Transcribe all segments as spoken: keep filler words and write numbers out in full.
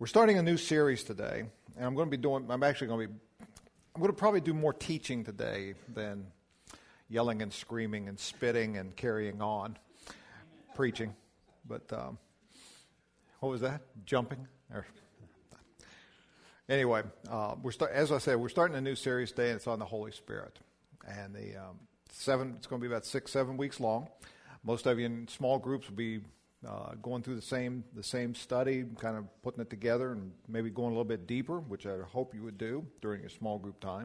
We're starting a new series today, and I'm going to be doing, I'm actually going to be, I'm going to probably do more teaching today than yelling and screaming and spitting and carrying on, preaching. But um, what was that? Jumping? Or, anyway, uh, we're start, as I said, we're starting a new series today, and it's on the Holy Spirit. And the um, seven, it's going to be about six, seven weeks long. Most of you in small groups will be Uh, going through the same the same study, kind of putting it together and maybe going a little bit deeper, which I hope you would do during your small group time.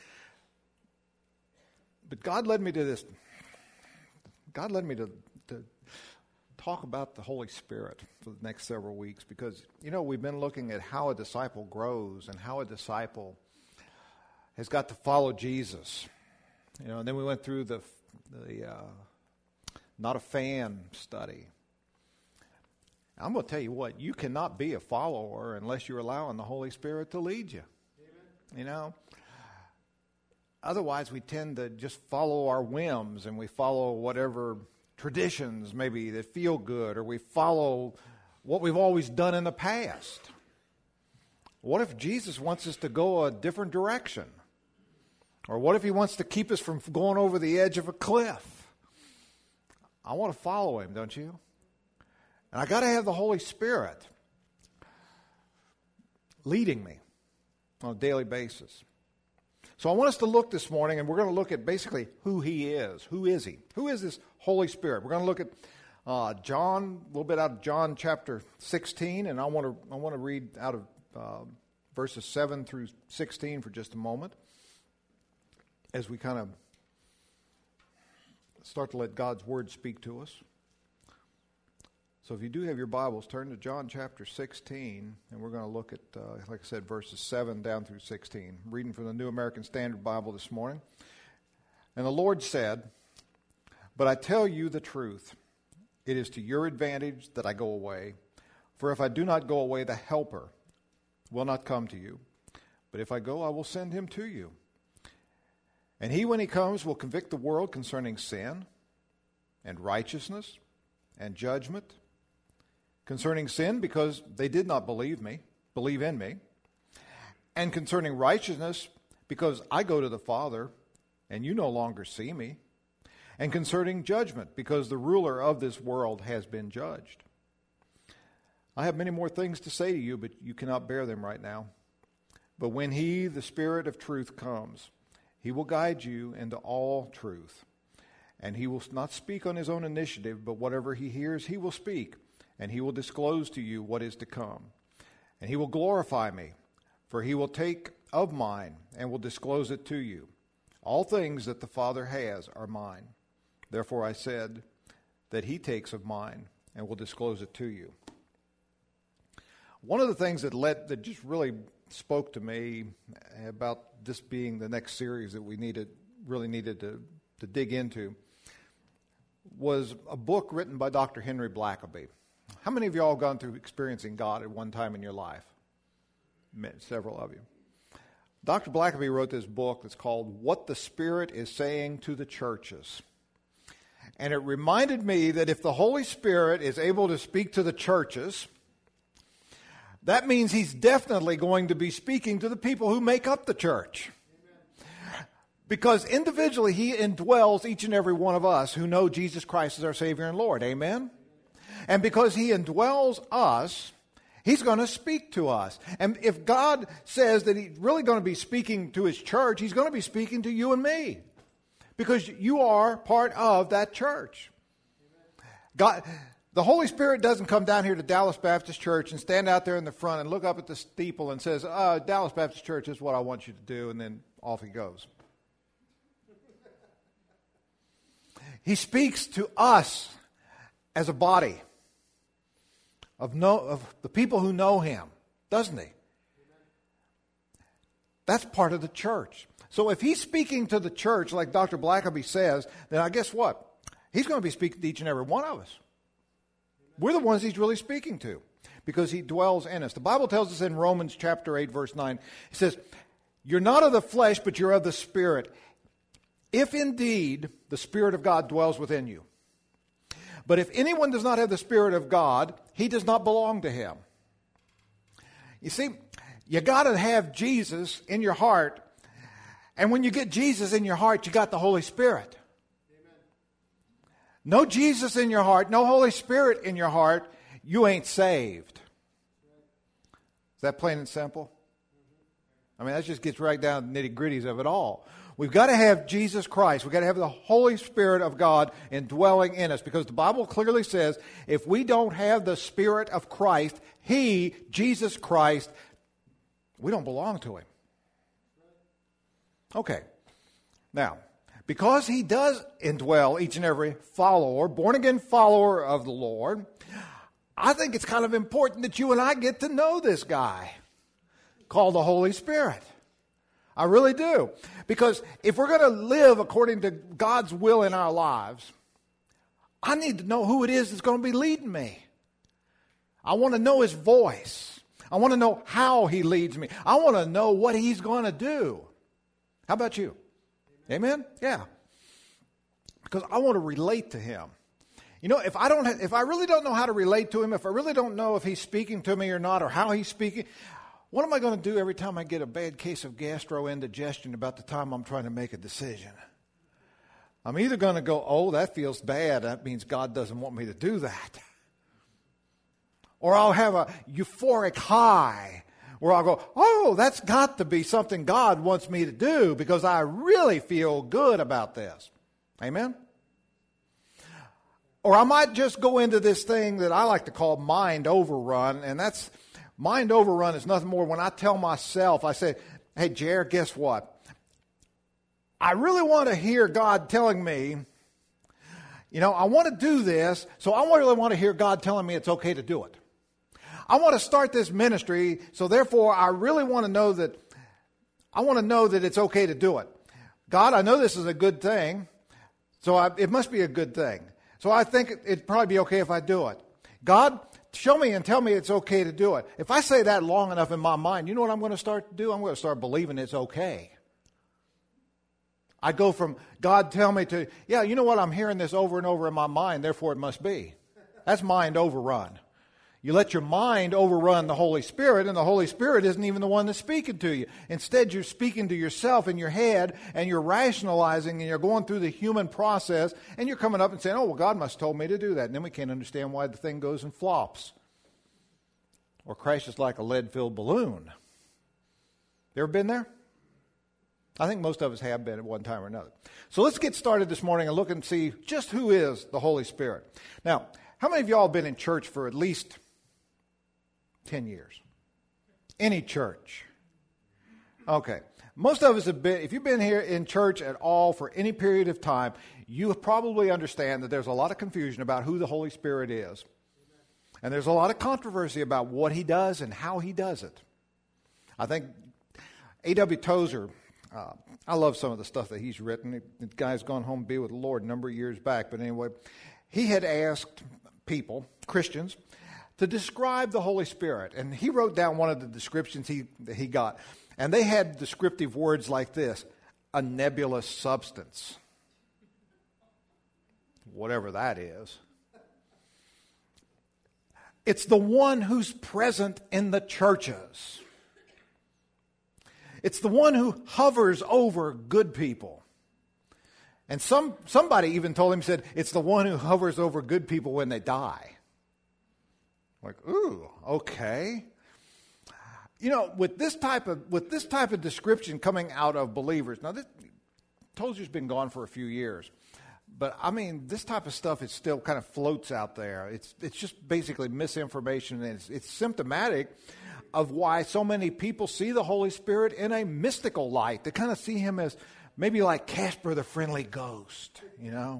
But God led me to this. God led me to, to talk about the Holy Spirit for the next several weeks because, you know, we've been looking at how a disciple grows and how a disciple has got to follow Jesus. You know, and then we went through the, the uh, not a fan study. I'm going to tell you what, you cannot be a follower unless you're allowing the Holy Spirit to lead you. Amen. You know, otherwise we tend to just follow our whims and we follow whatever traditions maybe that feel good, or we follow what we've always done in the past. What if Jesus wants us to go a different direction? Or what if he wants to keep us from going over the edge of a cliff? I want to follow him, don't you? And I got to have the Holy Spirit leading me on a daily basis. So I want us to look this morning, and we're going to look at basically who he is. Who is he? Who is this Holy Spirit? We're going to look at uh, John, a little bit out of John chapter sixteen, and I want to I want to read out of uh, verses seven through sixteen for just a moment, as we kind of start to let God's Word speak to us. So if you do have your Bibles, turn to John chapter sixteen, and we're going to look at, uh, like I said, verses seven down through sixteen. I'm reading from the New American Standard Bible this morning. And the Lord said, "But I tell you the truth. It is to your advantage that I go away. For if I do not go away, the Helper will not come to you. But if I go, I will send him to you. And he, when he comes, will convict the world concerning sin and righteousness and judgment. Concerning sin, because they did not believe me, believe in me. And concerning righteousness, because I go to the Father, and you no longer see me. And concerning judgment, because the ruler of this world has been judged. I have many more things to say to you, but you cannot bear them right now. But when he, the Spirit of truth, comes, he will guide you into all truth. And he will not speak on his own initiative, but whatever he hears, he will speak. And he will disclose to you what is to come. And he will glorify me, for he will take of mine and will disclose it to you. All things that the Father has are mine. Therefore I said that he takes of mine and will disclose it to you." One of the things that led, that just really spoke to me about this being the next series that we needed, really needed to, to dig into, was a book written by Doctor Henry Blackaby. How many of you all have gone through experiencing God at one time in your life? Several of you. Doctor Blackaby wrote this book that's called What the Spirit is Saying to the Churches. And it reminded me that if the Holy Spirit is able to speak to the churches, that means he's definitely going to be speaking to the people who make up the church. Because individually he indwells each and every one of us who know Jesus Christ as our Savior and Lord. Amen? And because he indwells us, he's going to speak to us. And if God says that he's really going to be speaking to his church, he's going to be speaking to you and me. Because you are part of that church. God, the Holy Spirit doesn't come down here to Dallas Baptist Church and stand out there in the front and look up at the steeple and says, oh, Dallas Baptist Church is what I want you to do, and then off he goes. He speaks to us as a body of know of the people who know him, doesn't he? That's part of the church. So if he's speaking to the church, like Doctor Blackaby says, then I guess what? He's going to be speaking to each and every one of us. We're the ones he's really speaking to because he dwells in us. The Bible tells us in Romans chapter eight, verse nine, it says, "You're not of the flesh, but you're of the Spirit, if indeed the Spirit of God dwells within you. But if anyone does not have the Spirit of God, he does not belong to him." You see, you got to have Jesus in your heart. And when you get Jesus in your heart, you got the Holy Spirit. Amen. No Jesus in your heart, no Holy Spirit in your heart, you ain't saved. Is that plain and simple? I mean, that just gets right down to the nitty-gritties of it all. We've got to have Jesus Christ. We've got to have the Holy Spirit of God indwelling in us, because the Bible clearly says if we don't have the Spirit of Christ, He, Jesus Christ, we don't belong to Him. Okay. Now, because He does indwell each and every follower, born-again follower of the Lord, I think it's kind of important that you and I get to know this guy called the Holy Spirit. I really do. Because if we're going to live according to God's will in our lives, I need to know who it is that's going to be leading me. I want to know His voice. I want to know how He leads me. I want to know what He's going to do. How about you? Amen? Yeah. Because I want to relate to Him. You know, if I don't, have, if I really don't know how to relate to Him, if I really don't know if He's speaking to me or not, or how He's speaking, what am I going to do every time I get a bad case of gastroindigestion about the time I'm trying to make a decision? I'm either going to go, oh, that feels bad. That means God doesn't want me to do that. Or I'll have a euphoric high where I'll go, oh, that's got to be something God wants me to do because I really feel good about this. Amen? Or I might just go into this thing that I like to call mind overrun, and that's mind overrun is nothing more when I tell myself, I say, hey, Jer, guess what? I really want to hear God telling me, you know, I want to do this, so I really want to hear God telling me it's okay to do it. I want to start this ministry, so therefore I really want to know that, I want to know that it's okay to do it. God, I know this is a good thing, so I, it must be a good thing. So I think it'd probably be okay if I do it. God, show me and tell me it's okay to do it. If I say that long enough in my mind, you know what I'm going to start to do? I'm going to start believing it's okay. I go from God tell me to, yeah, you know what? I'm hearing this over and over in my mind, therefore it must be. That's mind overrun. You let your mind overrun the Holy Spirit, and the Holy Spirit isn't even the one that's speaking to you. Instead, you're speaking to yourself in your head, and you're rationalizing, and you're going through the human process, and you're coming up and saying, oh, well, God must have told me to do that. And then we can't understand why the thing goes and flops or crashes like a lead-filled balloon. You ever been there? I think most of us have been at one time or another. So let's get started this morning and look and see just who is the Holy Spirit. Now, how many of y'all have been in church for at least ten years? Any church? Okay. Most of us have been, if you've been here in church at all for any period of time, you probably understand that there's a lot of confusion about who the Holy Spirit is. And there's a lot of controversy about what He does and how He does it. I think A W Tozer, uh, I love some of the stuff that he's written. The guy's gone home to be with the Lord a number of years back. But anyway, he had asked people, Christians, to describe the Holy Spirit. And he wrote down one of the descriptions he he got. And they had descriptive words like this: a nebulous substance. Whatever that is. It's the one who's present in the churches. It's the one who hovers over good people. And some somebody even told him, said, it's the one who hovers over good people when they die. Like, ooh, okay. You know, with this type of with this type of description coming out of believers, now this Tozer's been gone for a few years, but I mean, this type of stuff is still kind of floats out there. It's it's just basically misinformation, and it's, it's symptomatic of why so many people see the Holy Spirit in a mystical light. They kind of see Him as maybe like Casper the Friendly Ghost, you know.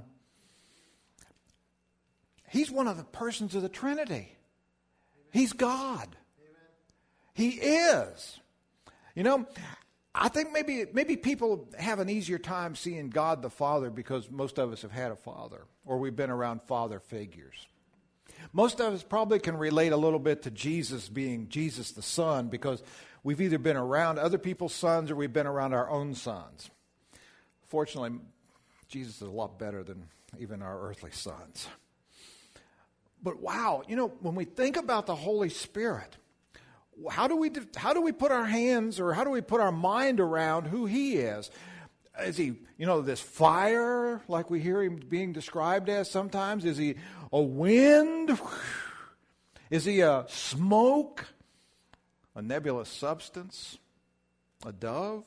He's one of the persons of the Trinity. He's God. He is. You know, I think maybe maybe people have an easier time seeing God the Father because most of us have had a father, or we've been around father figures. Most of us probably can relate a little bit to Jesus being Jesus the Son because we've either been around other people's sons or we've been around our own sons. Fortunately, Jesus is a lot better than even our earthly sons. But wow, you know, when we think about the Holy Spirit, how do we how do we put our hands or how do we put our mind around who he is? Is he, you know, this fire like we hear him being described as sometimes? Is he a wind? Is he a smoke? A nebulous substance? A dove?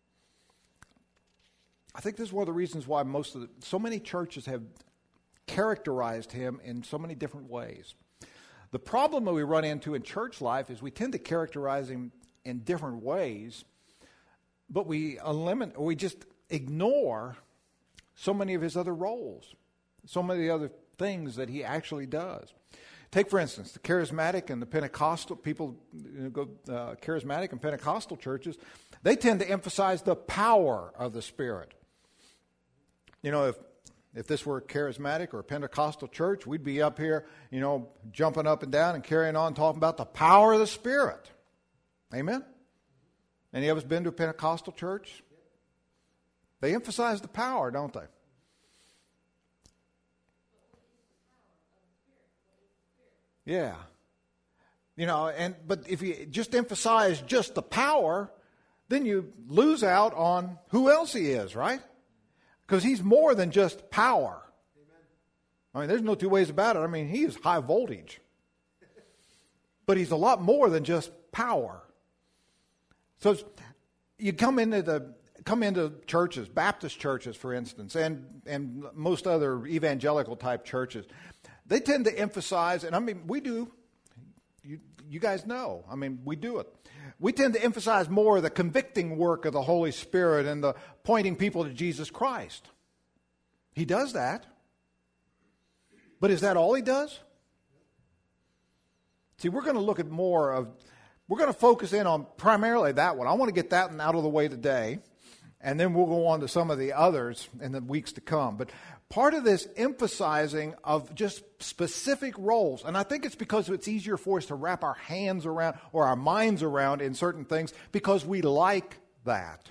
I think this is one of the reasons why most of the, so many churches have characterized him in so many different ways. The problem that we run into in church life is we tend to characterize him in different ways, but we eliminate, or we just ignore so many of his other roles, so many other things that he actually does. Take, for instance, the charismatic and the Pentecostal people, you know, go uh, charismatic and Pentecostal churches, they tend to emphasize the power of the Spirit. You know, if if this were a charismatic or a Pentecostal church, we'd be up here, you know, jumping up and down and carrying on, talking about the power of the Spirit. Amen? Any of us been to a Pentecostal church? They emphasize the power, don't they? Yeah. You know, and but if you just emphasize just the power, then you lose out on who else he is, right? Because he's more than just power. I mean, there's no two ways about it. I mean, he is high voltage. But he's a lot more than just power. So you come into the come into churches, Baptist churches, for instance, and and most other evangelical type churches. They tend to emphasize, and I mean, we do, you, you guys know, I mean, we do it. We tend to emphasize more the convicting work of the Holy Spirit and the pointing people to Jesus Christ. He does that. But is that all he does? See, we're going to look at more of, we're going to focus in on primarily that one. I want to get that one out of the way today, and then we'll go on to some of the others in the weeks to come. But part of this emphasizing of just specific roles, and I think it's because it's easier for us to wrap our hands around or our minds around in certain things because we like that.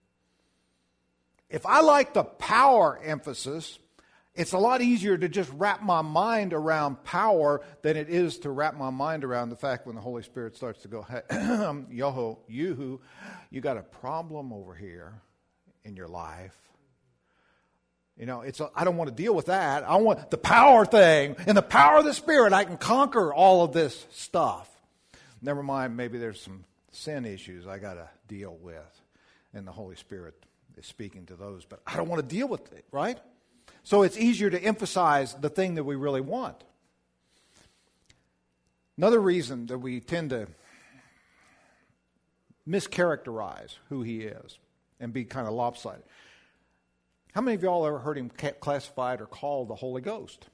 If I like the power emphasis, it's a lot easier to just wrap my mind around power than it is to wrap my mind around the fact when the Holy Spirit starts to go, hey, yo, you, you got a problem over here in your life. You know, it's a, I don't want to deal with that. I want the power thing. In the power of the Spirit, I can conquer all of this stuff. Never mind, maybe there's some sin issues I got to deal with. And the Holy Spirit is speaking to those. But I don't want to deal with it, right? So it's easier to emphasize the thing that we really want. Another reason that we tend to mischaracterize who he is and be kind of lopsided. How many of y'all ever heard him classified or called the Holy Ghost?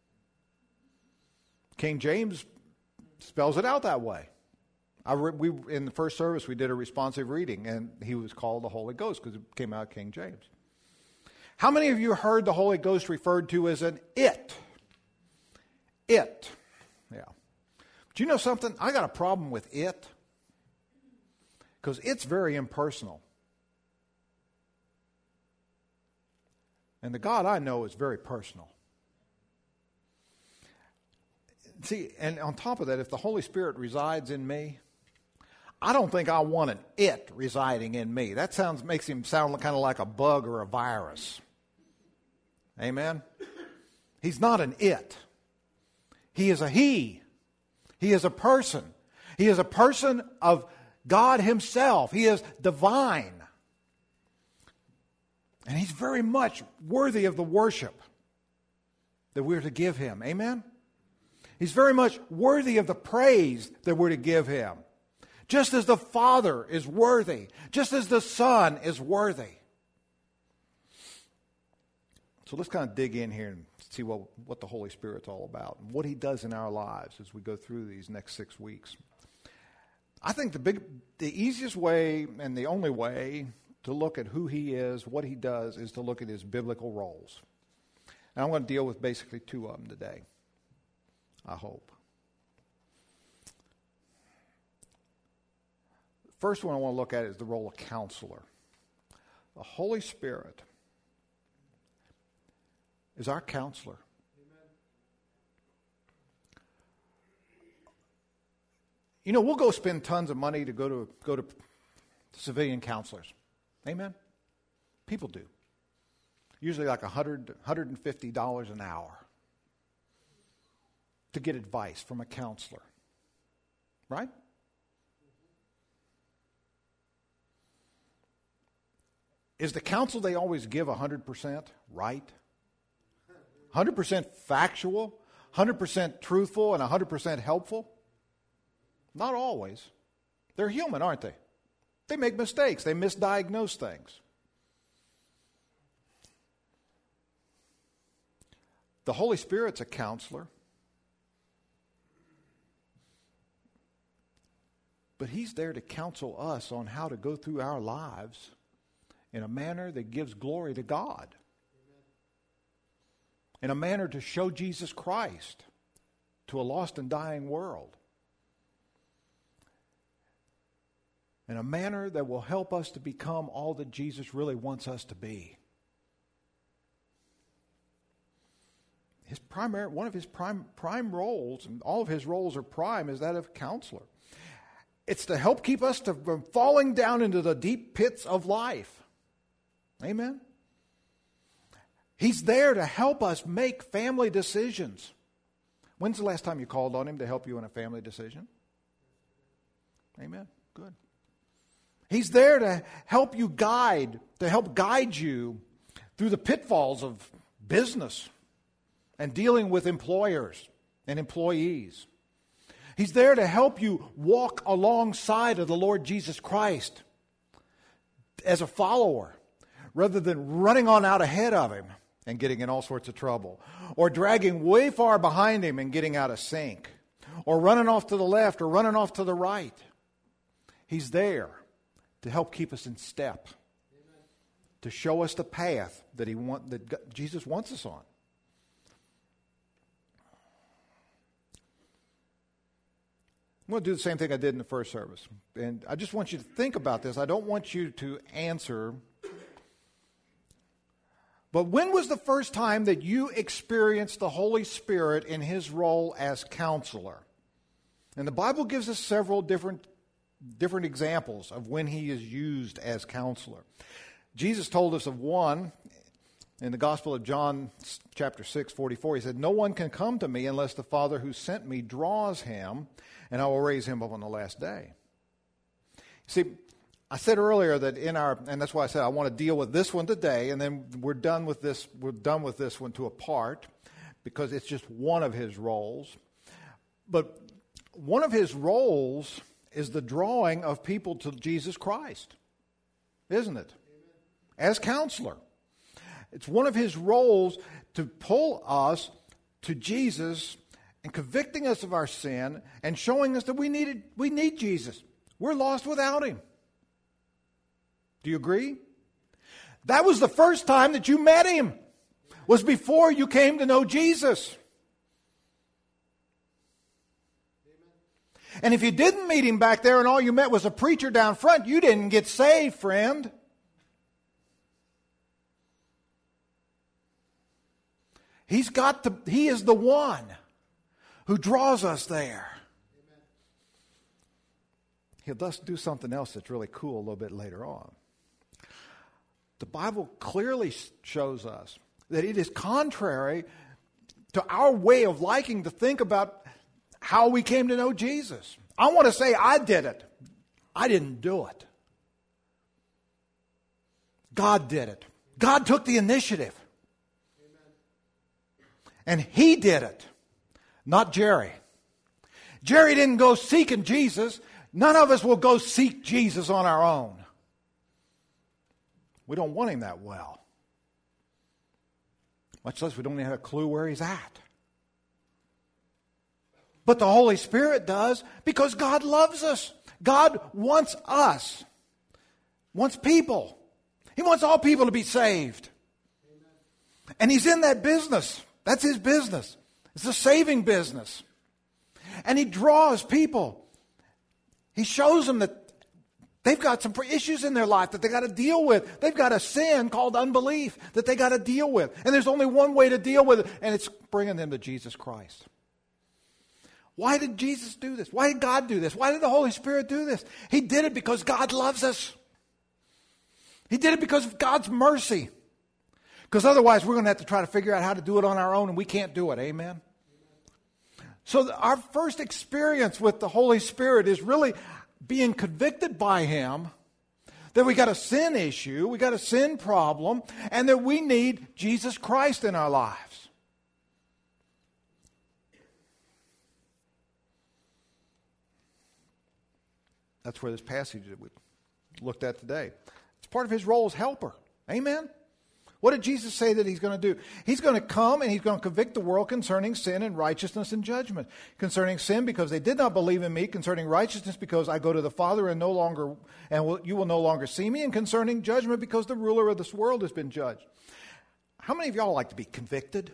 King James spells it out that way. I re- we in the first service we did a responsive reading, and he was called the Holy Ghost because it came out of King James. How many of you heard the Holy Ghost referred to as an it? It. Yeah. Do you know something? I got a problem with it because it's very impersonal. And the God I know is very personal. See, and on top of that, if the Holy Spirit resides in me, I don't think I want an it residing in me. That sounds makes him sound kind of like a bug or a virus. Amen? He's not an it. He is a he. He is a person. He is a person of God himself. He is divine. And he's very much worthy of the worship that we're to give him. Amen? He's very much worthy of the praise that we're to give him. Just as the Father is worthy. Just as the Son is worthy. So let's kind of dig in here and see what, what the Holy Spirit's all about and what he does in our lives as we go through these next six weeks. I think the big, the easiest way and the only way to look at who he is, what he does, is to look at his biblical roles. And I'm going to deal with basically two of them today, I hope. First one I want to look at is the role of counselor. The Holy Spirit is our counselor. You know, we'll go spend tons of money to go to go to civilian counselors. Amen? People do. Usually like one hundred, one hundred fifty dollars an hour to get advice from a counselor. Right? Is the counsel they always give one hundred percent right? one hundred percent factual? one hundred percent truthful and one hundred percent helpful? Not always. They're human, aren't they? They make mistakes. They misdiagnose things. The Holy Spirit's a counselor. But He's there to counsel us on how to go through our lives in a manner that gives glory to God. In a manner to show Jesus Christ to a lost and dying world. In a manner that will help us to become all that Jesus really wants us to be. His primary, one of his prime, prime roles, and all of his roles are prime, is that of counselor. It's to help keep us to, from falling down into the deep pits of life. Amen? He's there to help us make family decisions. When's the last time you called on Him to help you in a family decision? Amen. Good. He's there to help you guide, to help guide you through the pitfalls of business and dealing with employers and employees. He's there to help you walk alongside of the Lord Jesus Christ as a follower, rather than running on out ahead of Him and getting in all sorts of trouble, or dragging way far behind Him and getting out of sync, or running off to the left or running off to the right. He's there to help keep us in step, Amen. To show us the path that He want, that God, Jesus wants us on. I'm going to do the same thing I did in the first service. And I just want you to think about this. I don't want you to answer. But when was the first time that you experienced the Holy Spirit in His role as counselor? And the Bible gives us several different, different examples of when He is used as counselor. Jesus told us of one in the Gospel of John, chapter six, forty-four. He said, "No one can come to me unless the Father who sent me draws him, and I will raise him up on the last day." See, I said earlier that in our, and that's why I said I want to deal with this one today, and then we're done with this, we're done with this one to a part, because it's just one of His roles. But one of His roles is the drawing of people to Jesus Christ, isn't it? As counselor. It's one of His roles to pull us to Jesus and convicting us of our sin and showing us that we needed, we need Jesus. We're lost without Him. Do you agree? That was the first time that you met Him, was before you came to know Jesus. Amen. And if you didn't meet Him back there and all you met was a preacher down front, you didn't get saved, friend. He's got the, He is the one who draws us there. Amen. He'll thus do something else that's really cool a little bit later on. The Bible clearly shows us that it is contrary to our way of liking to think about how we came to know Jesus. I want to say I did it. I didn't do it. God did it. God took the initiative. And He did it, not Jerry. Jerry didn't go seeking Jesus. None of us will go seek Jesus on our own. We don't want Him that well. Much less we don't even have a clue where He's at. But the Holy Spirit does, because God loves us. God wants us. Wants people. He wants all people to be saved. And He's in that business. That's His business. It's a saving business. And He draws people. He shows them that they've got some issues in their life that they got to deal with. They've got a sin called unbelief that they got to deal with. And there's only one way to deal with it, and it's bringing them to Jesus Christ. Why did Jesus do this? Why did God do this? Why did the Holy Spirit do this? He did it because God loves us. He did it because of God's mercy. Because otherwise we're going to have to try to figure out how to do it on our own, and we can't do it. Amen? So our first experience with the Holy Spirit is really being convicted by Him that we got a sin issue, we got a sin problem, and that we need Jesus Christ in our lives. That's where this passage that we looked at today. It's part of His role as helper. Amen? What did Jesus say that He's going to do? He's going to come and He's going to convict the world concerning sin and righteousness and judgment. Concerning sin because they did not believe in me. Concerning righteousness because I go to the Father and no longer and will, you will no longer see me. And concerning judgment because the ruler of this world has been judged. How many of y'all like to be convicted?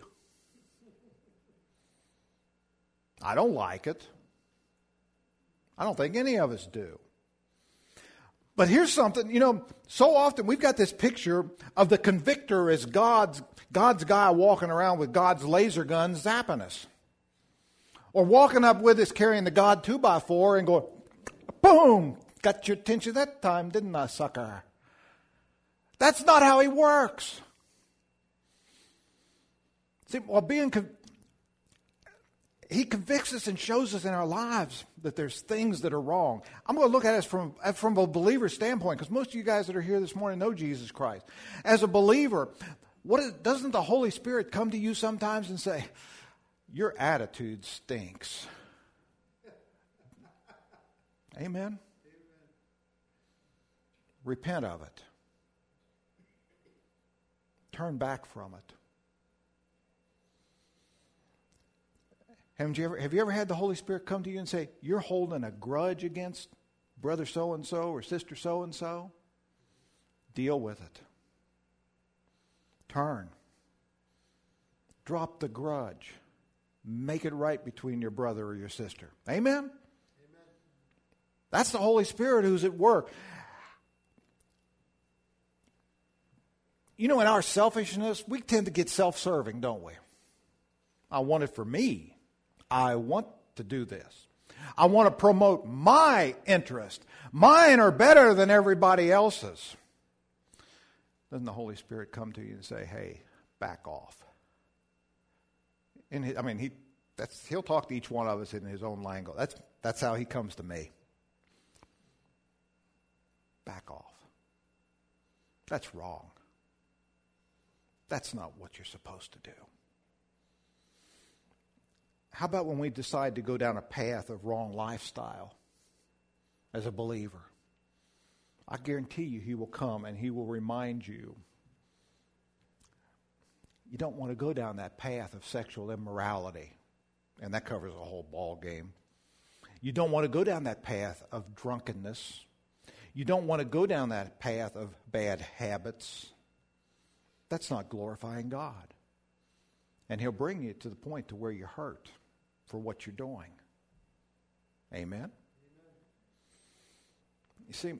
I don't like it. I don't think any of us do. But here's something, you know, so often we've got this picture of the convictor as God's, God's guy walking around with God's laser gun zapping us. Or walking up with us carrying the God two by four and going, boom, got your attention that time, didn't I, sucker? That's not how He works. See, well, being con- He convicts us and shows us in our lives that there's things that are wrong. I'm going to look at it from, from a believer's standpoint, because most of you guys that are here this morning know Jesus Christ. As a believer, what is, doesn't the Holy Spirit come to you sometimes and say, your attitude stinks? Amen? Amen. Repent of it. Turn back from it. Haven't you ever, have you ever had the Holy Spirit come to you and say, you're holding a grudge against brother so-and-so or sister so-and-so? Deal with it. Turn. Drop the grudge. Make it right between your brother or your sister. Amen? Amen. That's the Holy Spirit who's at work. You know, in our selfishness, we tend to get self-serving, don't we? I want it for me. I want to do this. I want to promote my interest. Mine are better than everybody else's. Doesn't the Holy Spirit come to you and say, hey, back off? In his, I mean, he, that's, he'll talk to each one of us in his own language. That's, that's how he comes to me. Back off. That's wrong. That's not what you're supposed to do. How about when we decide to go down a path of wrong lifestyle as a believer? I guarantee you He will come and He will remind you. You don't want to go down that path of sexual immorality, and that covers a whole ball game. You don't want to go down that path of drunkenness. You don't want to go down that path of bad habits. That's not glorifying God. And He'll bring you to the point to where you're hurt for what you're doing. Amen? Amen. You see,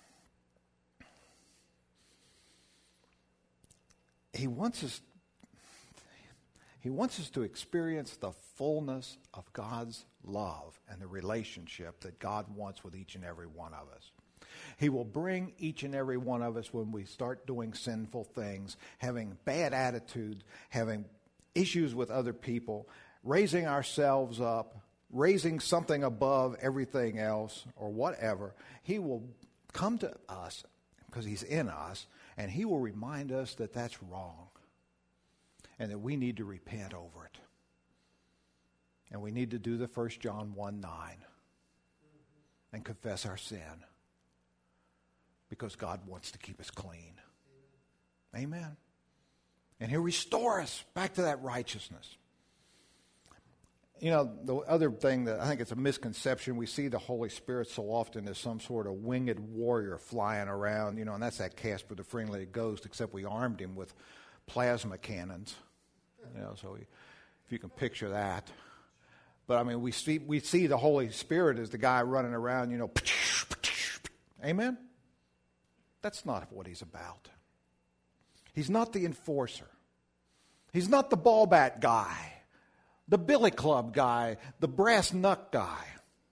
He wants us He wants us to experience the fullness of God's love and the relationship that God wants with each and every one of us. He will bring each and every one of us when we start doing sinful things, having bad attitudes, having issues with other people, raising ourselves up, raising something above everything else or whatever. He will come to us because He's in us, and He will remind us that that's wrong and that we need to repent over it. And we need to do the First John one nine and confess our sin because God wants to keep us clean. Amen. And He'll restore us back to that righteousness. You know, the other thing that I think it's a misconception, we see the Holy Spirit so often as some sort of winged warrior flying around, you know, and that's that Casper the Friendly Ghost, except we armed him with plasma cannons. You know, so we, if you can picture that. But I mean, we see we see the Holy Spirit as the guy running around, you know, amen? That's not what He's about. He's not the enforcer. He's not the ball bat guy. the billy club guy, the brass knuck guy.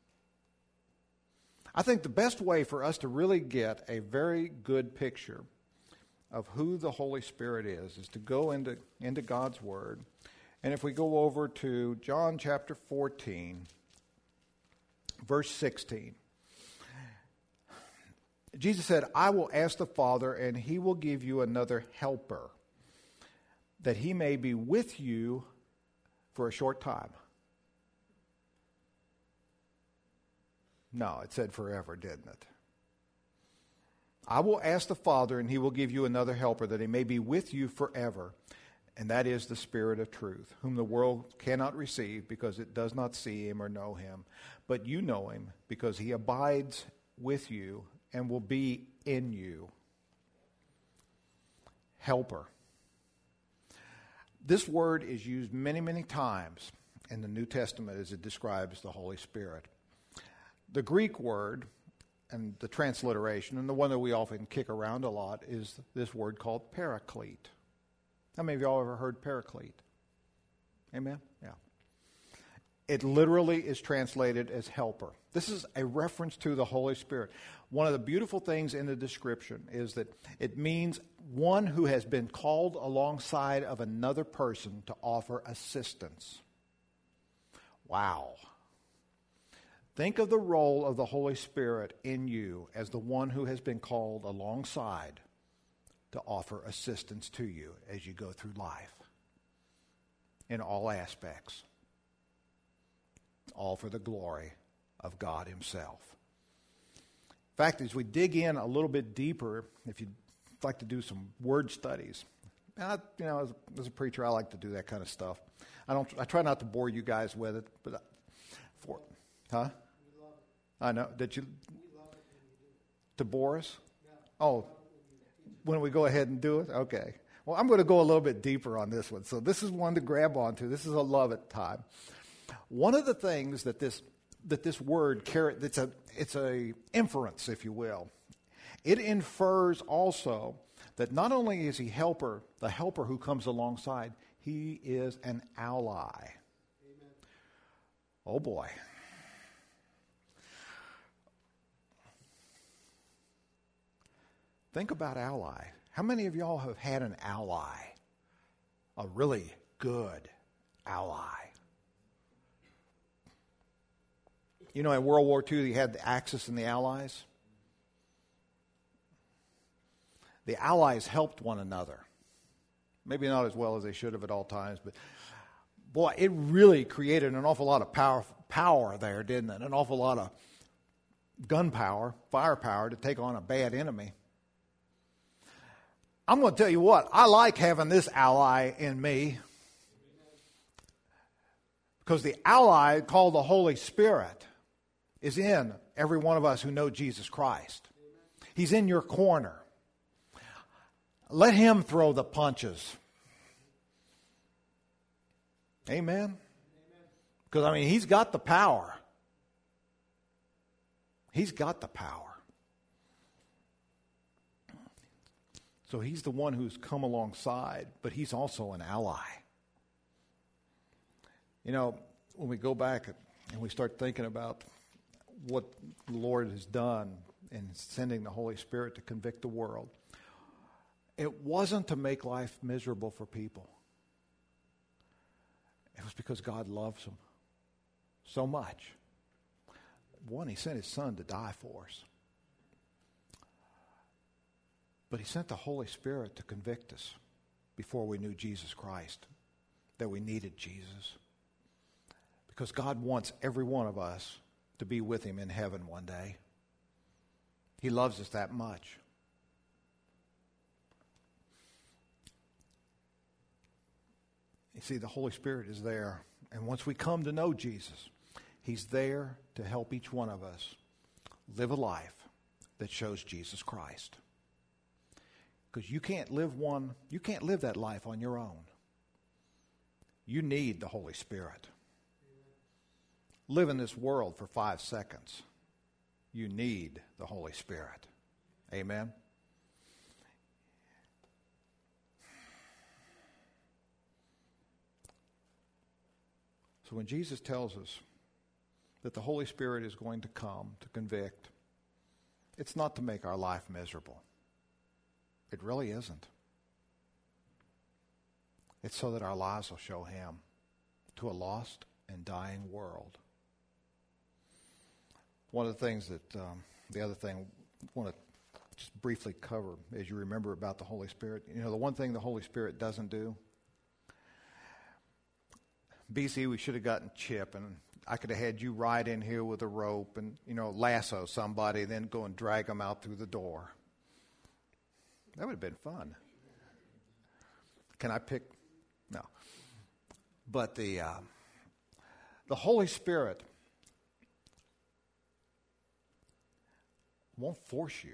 I think the best way for us to really get a very good picture of who the Holy Spirit is is to go into, into God's Word. And if we go over to John chapter fourteen, verse sixteen, Jesus said, I will ask the Father, and he will give you another helper, that he may be with you for a short time. No, it said forever, didn't it? I will ask the Father, and he will give you another helper, that he may be with you forever. And that is the Spirit of truth, whom the world cannot receive because it does not see him or know him. But you know him because he abides with you and will be in you. Helper. This word is used many, many times in the New Testament as it describes the Holy Spirit. The Greek word and the transliteration, and the one that we often kick around a lot, is this word called paraclete. How many of y'all ever heard paraclete? Amen? Yeah. It literally is translated as helper. This is a reference to the Holy Spirit. One of the beautiful things in the description is that it means one who has been called alongside of another person to offer assistance. Wow. Think of the role of the Holy Spirit in you as the one who has been called alongside to offer assistance to you as you go through life in all aspects, all for the glory of God himself. In fact, as we dig in a little bit deeper, if you'd like to do some word studies, and I, you know, as, as a preacher, I like to do that kind of stuff. I don't. I try not to bore you guys with it, but for, huh? I know. Did you? To bore us? Oh, when we go ahead and do it? Okay. Well, I'm going to go a little bit deeper on this one. So this is one to grab onto. This is a love it time. One of the things that this that this word carry, it's a it's a inference, if you will. It infers also that not only is he helper, the helper who comes alongside, he is an ally. Amen. Oh boy. Think about ally. How many of y'all have had an ally? A really good ally. You know, in World War Two, you had the Axis and the Allies. The Allies helped one another. Maybe not as well as they should have at all times, but boy, it really created an awful lot of power, power there, didn't it? An awful lot of gunpower, firepower to take on a bad enemy. I'm going to tell you what, I like having this ally in me, because the ally called the Holy Spirit is in every one of us who know Jesus Christ. He's in your corner. Let him throw the punches. Amen? Because, I mean, he's got the power. He's got the power. So he's the one who's come alongside, but he's also an ally. You know, when we go back and we start thinking about what the Lord has done in sending the Holy Spirit to convict the world, it wasn't to make life miserable for people. It was because God loves them so much. One, he sent his son to die for us. But he sent the Holy Spirit to convict us before we knew Jesus Christ, that we needed Jesus. Because God wants every one of us to be with him in heaven one day. He loves us that much. You see, the Holy Spirit is there. And once we come to know Jesus, he's there to help each one of us live a life that shows Jesus Christ. Because you can't live one, you can't live that life on your own. You need the Holy Spirit. Live in this world for five seconds. You need the Holy Spirit. Amen? So when Jesus tells us that the Holy Spirit is going to come to convict, it's not to make our life miserable. It really isn't. It's so that our lives will show Him to a lost and dying world. One of the things that, um, the other thing I want to just briefly cover as you remember about the Holy Spirit. You know, the one thing the Holy Spirit doesn't do, B C, we should have gotten Chip, and I could have had you ride in here with a rope and, you know, lasso somebody, then go and drag them out through the door. That would have been fun. Can I pick? No. But the uh, the Holy Spirit won't force you.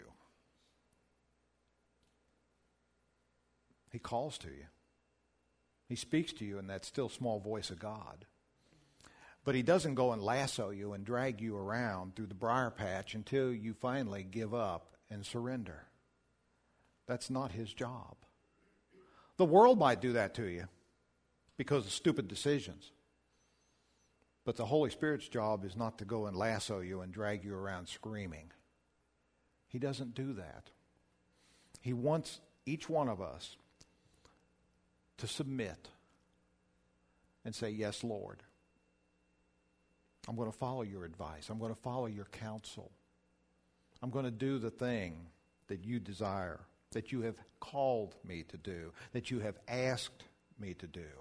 He calls to you. He speaks to you in that still small voice of God. But He doesn't go and lasso you and drag you around through the briar patch until you finally give up and surrender. That's not His job. The world might do that to you because of stupid decisions. But the Holy Spirit's job is not to go and lasso you and drag you around screaming. He doesn't do that. He wants each one of us to submit and say, yes, Lord. I'm going to follow your advice. I'm going to follow your counsel. I'm going to do the thing that you desire, that you have called me to do, that you have asked me to do.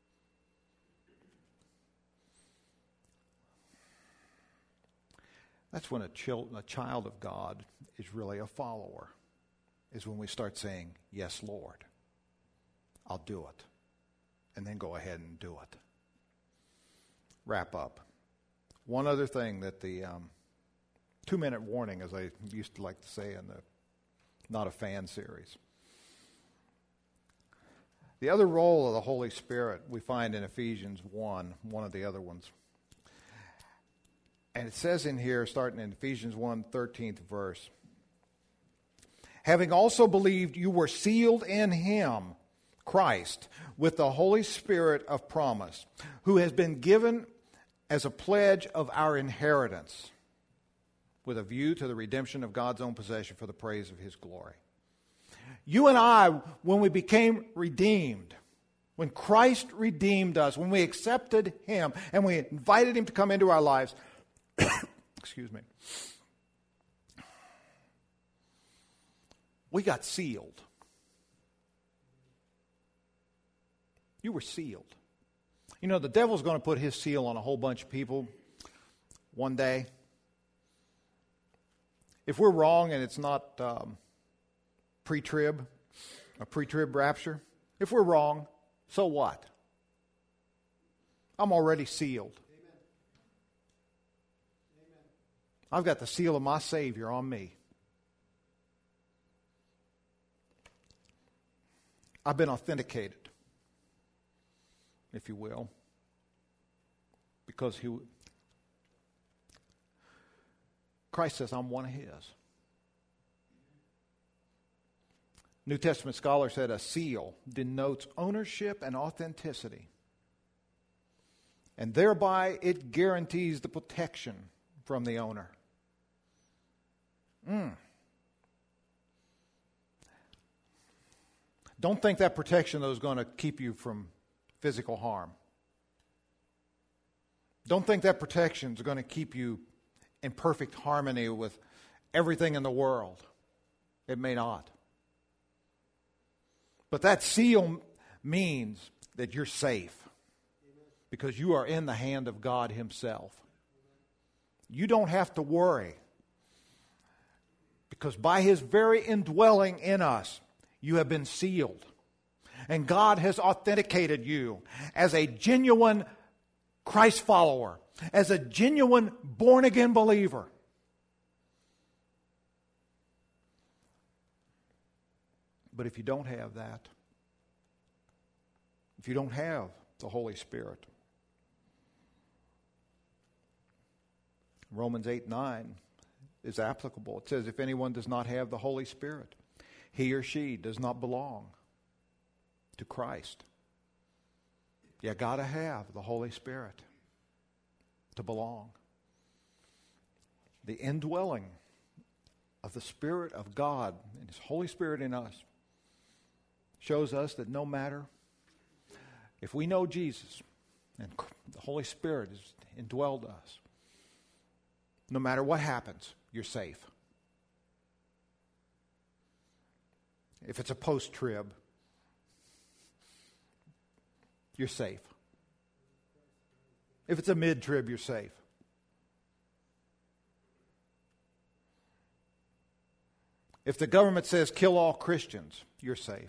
That's when a, chil- a child of God is really a follower, is when we start saying, yes, Lord, I'll do it. And then go ahead and do it. Wrap up. One other thing that the um, two-minute warning, as I used to like to say in the Not a Fan series. The other role of the Holy Spirit we find in Ephesians one, one of the other ones. And it says in here, starting in Ephesians one, thirteenth verse, having also believed you were sealed in Him, Christ, with the Holy Spirit of promise, who has been given as a pledge of our inheritance, with a view to the redemption of God's own possession for the praise of His glory. You and I, when we became redeemed, when Christ redeemed us, when we accepted Him and we invited Him to come into our lives, excuse me, we got sealed. You were sealed. You know, the devil's going to put his seal on a whole bunch of people one day. If we're wrong and it's not um, pre-trib, a pre-trib rapture, if we're wrong, so what? I'm already sealed. Amen. Amen. I've got the seal of my Savior on me. I've been authenticated, if you will, because he, Christ says, I'm one of His. New Testament scholar said a seal denotes ownership and authenticity, and thereby it guarantees the protection from the owner. Mm. Don't think that protection, though, is going to keep you from physical harm. Don't think that protection is going to keep you in perfect harmony with everything in the world. It may not. But that seal means that you're safe because you are in the hand of God Himself. You don't have to worry because by His very indwelling in us, you have been sealed. And God has authenticated you as a genuine Christ follower, as a genuine born-again believer. But if you don't have that, if you don't have the Holy Spirit, Romans eight nine is applicable. It says, if anyone does not have the Holy Spirit, he or she does not belong to Christ. You got to have the Holy Spirit. to belong. The indwelling of the Spirit of God and His Holy Spirit in us shows us that no matter if we know Jesus and the Holy Spirit has indwelled us, no matter what happens, you're safe. If it's a post-trib, you're safe. If it's a mid-trib, you're safe. If the government says kill all Christians, you're safe.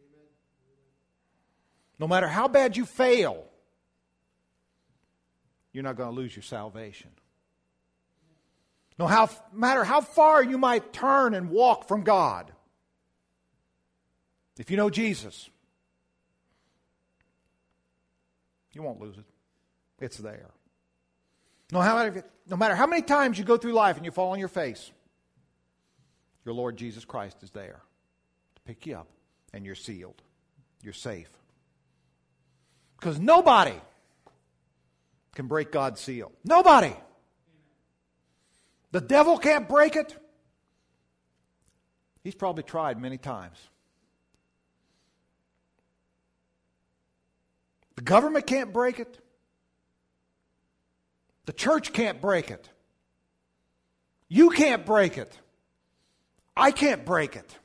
No matter how bad you fail, you're not going to lose your salvation. No how, matter how far you might turn and walk from God, if you know Jesus, you won't lose it. It's there. No, how, no matter how many times you go through life and you fall on your face, your Lord Jesus Christ is there to pick you up, and you're sealed. You're safe. Because nobody can break God's seal. Nobody. The devil can't break it. He's probably tried many times. The government can't break it. The church can't break it. You can't break it. I can't break it.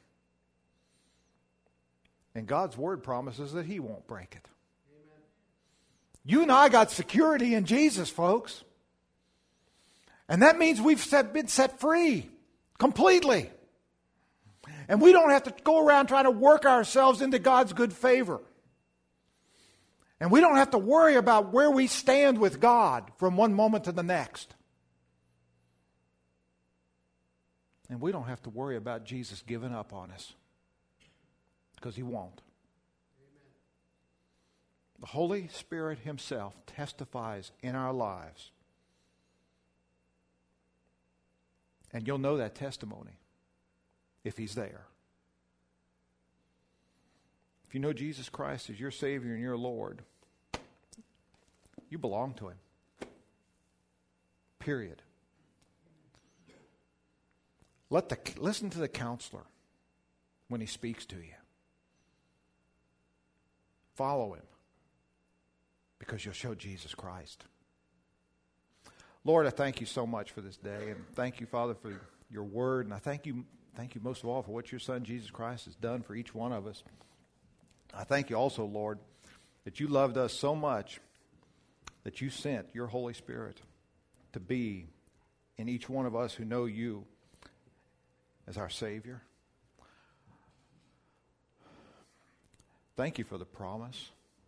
And God's Word promises that He won't break it. Amen. You and I got security in Jesus, folks. And that means we've set, been set free completely. And we don't have to go around trying to work ourselves into God's good favor. And we don't have to worry about where we stand with God from one moment to the next. And we don't have to worry about Jesus giving up on us, because He won't. Amen. The Holy Spirit Himself testifies in our lives. And you'll know that testimony if He's there. If you know Jesus Christ as your Savior and your Lord, you belong to Him. Period. Let the, listen to the counselor when he speaks to you. Follow him, because you'll show Jesus Christ. Lord, I thank You so much for this day, and thank You, Father, for Your Word, and I thank You, thank You most of all for what Your Son Jesus Christ has done for each one of us. I thank You also, Lord, that You loved us so much that You sent Your Holy Spirit to be in each one of us who know You as our Savior. Thank You for the promise.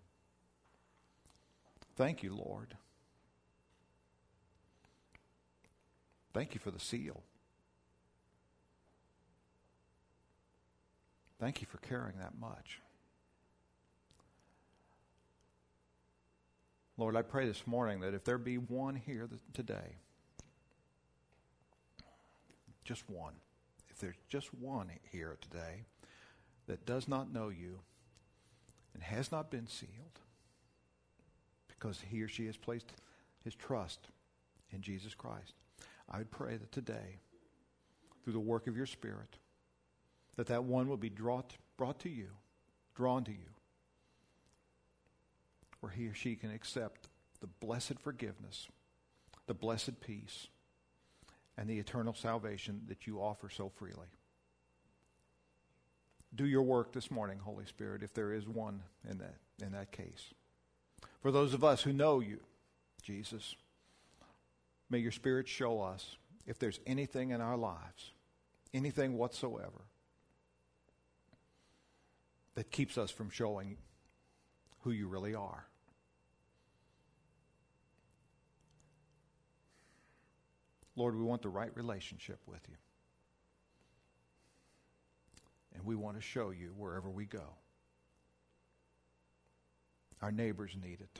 Thank You, Lord. Thank You for the seal. Thank You for caring that much. Lord, I pray this morning that if there be one here today, just one, if there's just one here today that does not know You and has not been sealed because he or she has placed his trust in Jesus Christ, I would pray that today, through the work of Your Spirit, that that one will be brought, brought to You, drawn to You, where he or she can accept the blessed forgiveness, the blessed peace, and the eternal salvation that You offer so freely. Do Your work this morning, Holy Spirit, if there is one in that, in that case. For those of us who know You, Jesus, may Your Spirit show us if there's anything in our lives, anything whatsoever, that keeps us from showing who You really are. Lord, we want the right relationship with You. And we want to show You wherever we go. Our neighbors need it.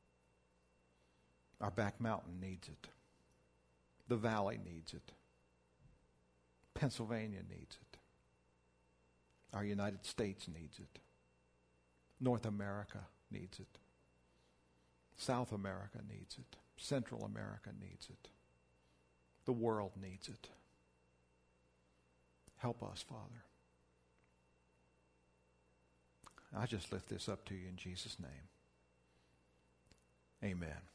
Our back mountain needs it. The valley needs it. Pennsylvania needs it. Our United States needs it. North America needs it. South America needs it. Central America needs it. The world needs it. Help us, Father. I just lift this up to you in Jesus' name. Amen.